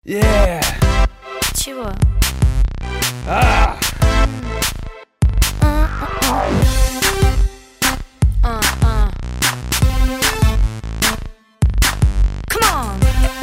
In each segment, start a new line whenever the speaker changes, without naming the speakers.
Yeah.
Чего? Come on.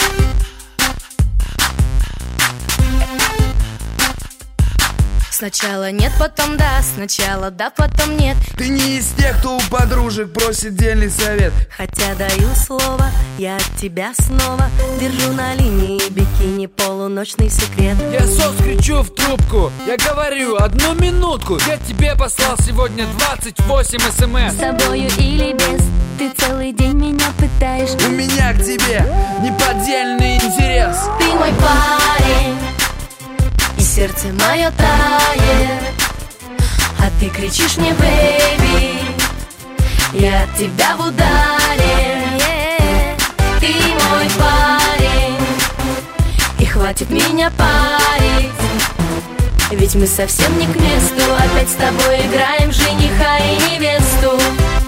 Сначала нет, потом да, сначала да, потом нет.
Ты не из тех, кто у подружек просит дельный совет.
Хотя даю слово, я от тебя снова держу на линии бикини полуночный секрет.
Я сос кричу в трубку, я говорю, 1 минутку. Я тебе послал сегодня 28 смс.
С тобою или без, ты целый день меня пытаешь.
У меня к тебе неподдельный интерес.
Ты мой парень, и сердце мое тает, а ты кричишь мне, бэйби, я от тебя в ударе. Ты мой парень, и хватит меня парить, ведь мы совсем не к месту. Опять с тобой играем в жениха и невесту.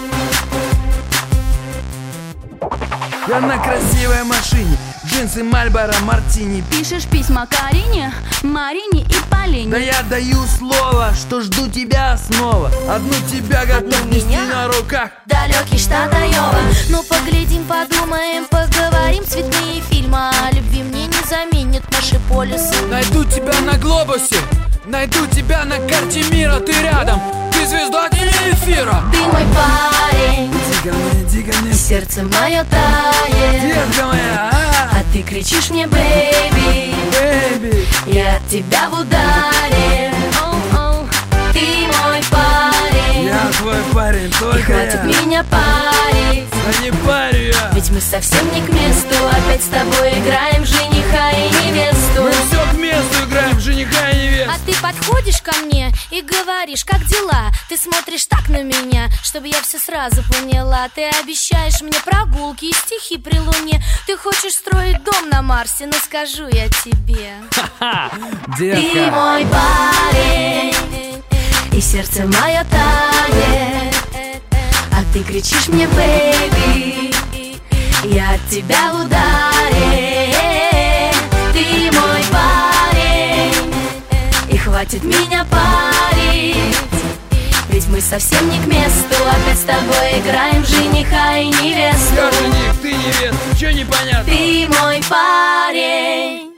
Я на красивой машине, джинсы Мальборо Мартини.
Пишешь письма Карине, Марине и Полине.
Да я даю слово, что жду тебя снова. Одну тебя готов нести
меня?
на руках.
Далекий штат Айова. Ну поглядим, подумаем, поговорим. Цветные фильмы о любви мне не заменят наши полюсы.
Найду тебя на глобусе, найду тебя на карте мира. Ты рядом, ты звезда телеэфира.
Ты мой парень,
Дико мне,
и сердце мое тает,
детка моя,
а ты кричишь мне, бэйби,
бэйби.
я от тебя в ударе. Оу-оу. Ты мой парень,
Я твой парень,
и
только
хватит
я.
меня парить,
Да не парю я.
ведь мы совсем не к месту. Опять с тобой играем в жениха и невесту.
Мы все к месту играем в жениха и невесту.
А ты подходишь ко мне и говоришь, как дела? Ты смотришь так на меня, чтобы я все сразу поняла. Ты обещаешь мне прогулки и стихи при луне. Ты хочешь строить дом на Марсе, но скажу я тебе.
Ха,
Ты
детка.
мой парень, и сердце мое тает, а ты кричишь мне, бэйби, я от тебя в ударе. Ты мой парень, и хватит меня парить, ведь мы совсем не к месту. Опять с тобой играем в жениха и невесту.
Я жених, ты невеста, чё непонятно?
Ты мой парень.